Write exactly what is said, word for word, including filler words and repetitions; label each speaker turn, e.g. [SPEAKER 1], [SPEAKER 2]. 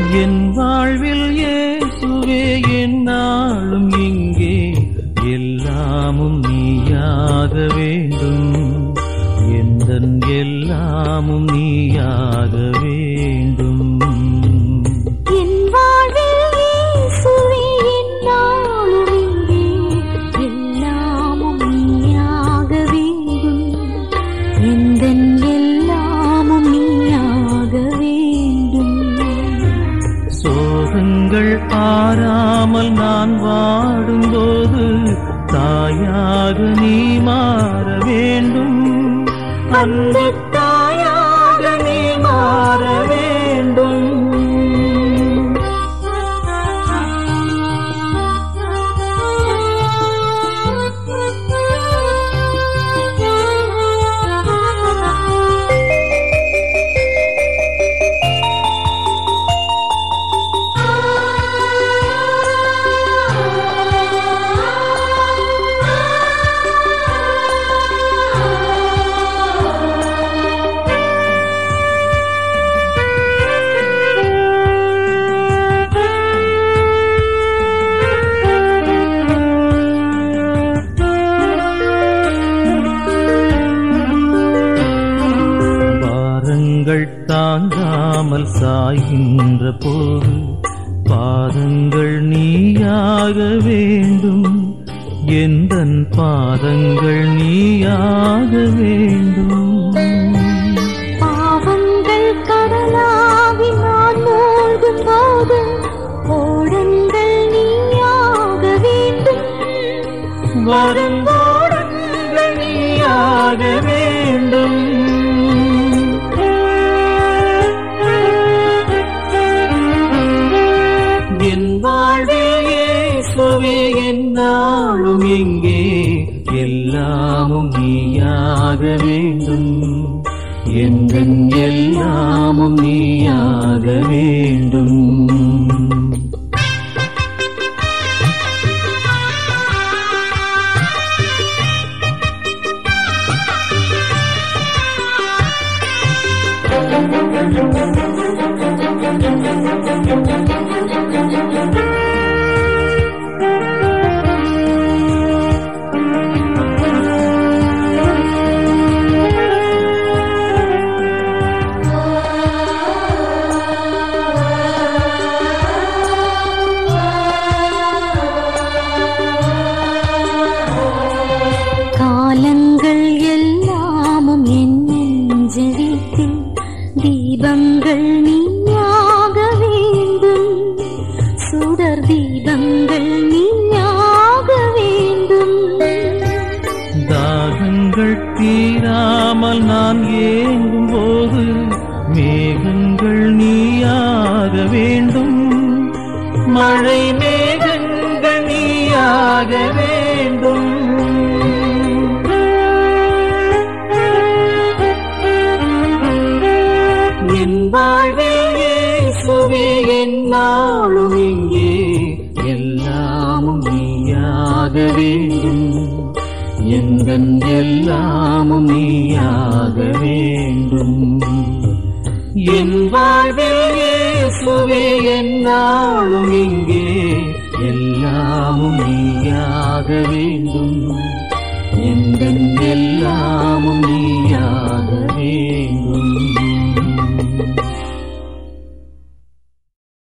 [SPEAKER 1] என் வாழ்வில் இயேசுவே என்னாலும் இங்கே எல்லாமும் நீயாக வேண்டும், எந்தன் எல்லாமும் நீயாக வேண்டும்.
[SPEAKER 2] என் வாழ்வில் இயேசுவே என்னாலும் இங்கே எல்லாமும் நீயாக வேண்டும், எந்தன் எல்லாமும் நீயாக வேண்டும்.
[SPEAKER 1] சோகங்கள் ஆறாமல் நான் வாடும்போது தாயாக நீ மாற வேண்டும், அந்த தாயாக நீ மாற வேண்டும். தாங்காமல் சாய்கின்ற போது பாதங்கள் நீயாக வேண்டும், எந்தன் பாதங்கள் நீயாக வேண்டும்.
[SPEAKER 2] பாவங்கள் கடலாகி நான் மூழ்கும் போது ஓடங்கள் நீயாக வேண்டும்,
[SPEAKER 1] வரும் ஓடங்கள் நீயாக வேண்டும். என் வாழ்வில் இயேசுவே என்னாலும் இங்கே எல்லாமும் நீயாக வேண்டும், எந்தன் எல்லாமும் நீயாக வேண்டும்.
[SPEAKER 2] காலங்கள் எல்லாமும் என் நெஞ்சத்தில் தீபங்கள் நீயாக வேண்டும், சுடர் தீபங்கள் நீயாக வேண்டும்.
[SPEAKER 1] தாகங்கள் தீராமல் நான் ஏங்கும் போது மேகங்கள் நீயாக வேண்டும், மழை மேகங்கள் நீயாக வேண்டும். என் வாழ்வில் இயேசுவே என்னாலும் இங்கே எல்லாமும் நீயாக வேண்டும், எந்தன் எல்லாமும் நீயாக வேண்டும். என் வாழ்வில் இயேசுவே என்னாலும் இங்கே எல்லாமும் நீயாக வேண்டும், எந்தன் எல்லாமும் நீயாக வேண்டும்.